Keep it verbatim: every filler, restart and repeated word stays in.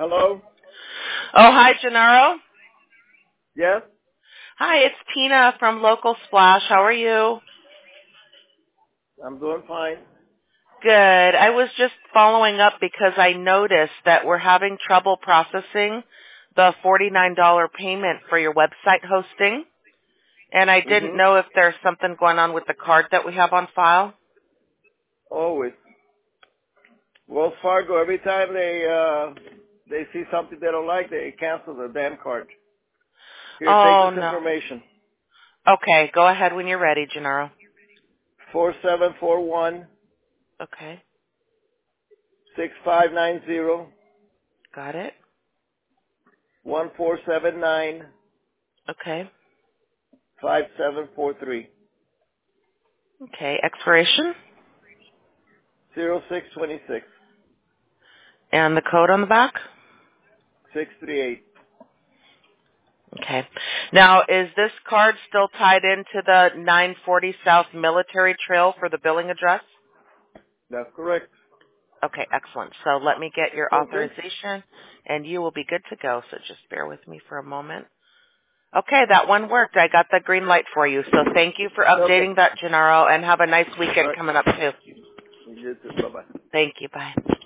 Hello? Oh, hi, Gennaro. Yes? Hi, it's Tina from Local Splash. How are you? I'm doing fine. Good. I was just following up because I noticed that we're having trouble processing the forty-nine dollars payment for your website hosting. And I didn't Mm-hmm. know if there's something going on with the card that we have on file. Always. Wells Fargo, every time they uh they see something they don't like, they cancel the damn card. Here, take Oh, this no. information. Okay, go ahead when you're ready, Gennaro. Four seven four one Okay, six five nine zero got it. one four seven nine Okay. five seven four three Okay, expiration zero six twenty six and the code on the back. six three eight. Okay. Now, is this card still tied into the nine forty South Military Trail for the billing address? That's correct. Okay, excellent. So let me get your Okay. authorization, and you will be good to go. So just bear with me for a moment. Okay, that one worked. I got the green light for you. So thank you for Okay. updating that, Gennaro, and have a nice All weekend right. coming up, too. You too. Bye-bye. Thank you. Bye.